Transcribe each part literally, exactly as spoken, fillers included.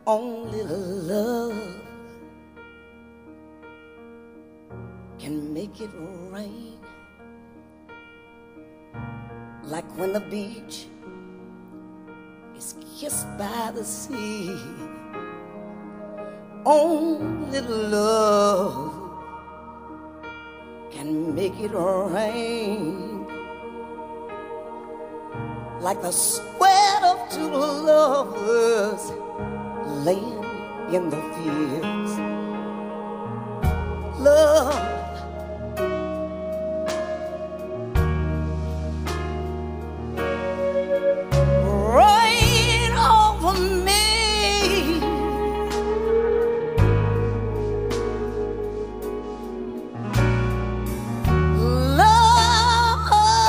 Only love can make it rain, like when the beach is kissed by the sea. Only love can make it rain, like the sweat of two lovers laying in the fields. Love rain over me, love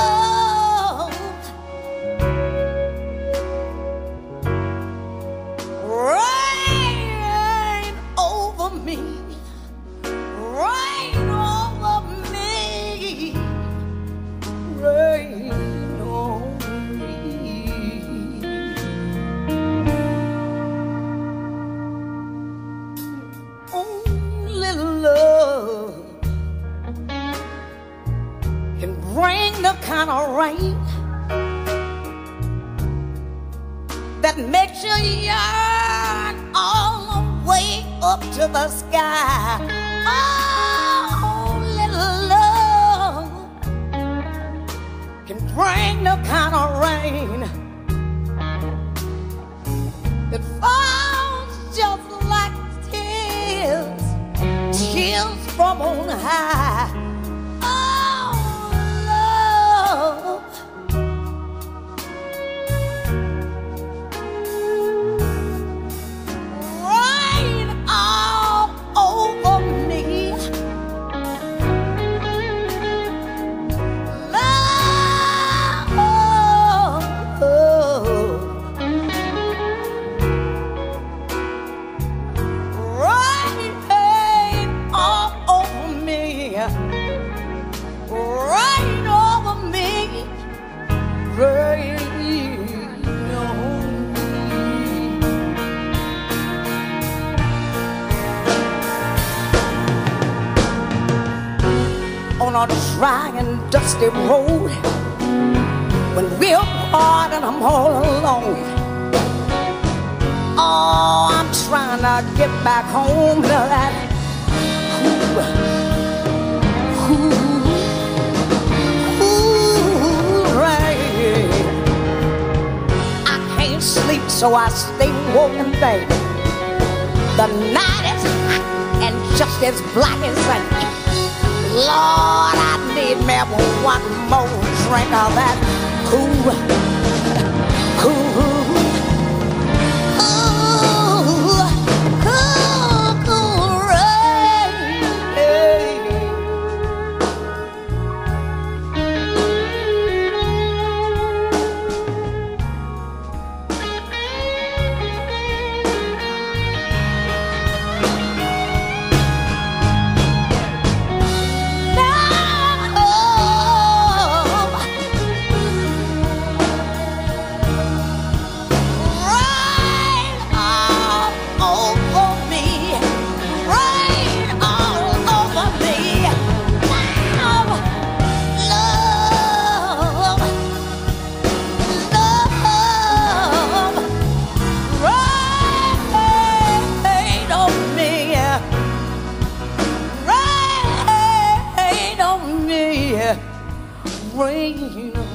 rain over me, rain over me, rain over me. Only love can bring the kind of rain that makes you yearn all the way up to the sky. Oh, little love can bring the kind of rain that falls just like tears, tears from on high. Oh, love rain all over me, love rain all over me, rain over me, rain on me. On a dry and dusty road, when we're apart and I'm all alone, oh, I'm trying to get back home to that cool, cool, cool rain. I can't sleep, so I stay woke and think the night is hot and just as black as ink. Lord, I need me one more drink of that cool, cool, cool, cool, cool rain. Rain on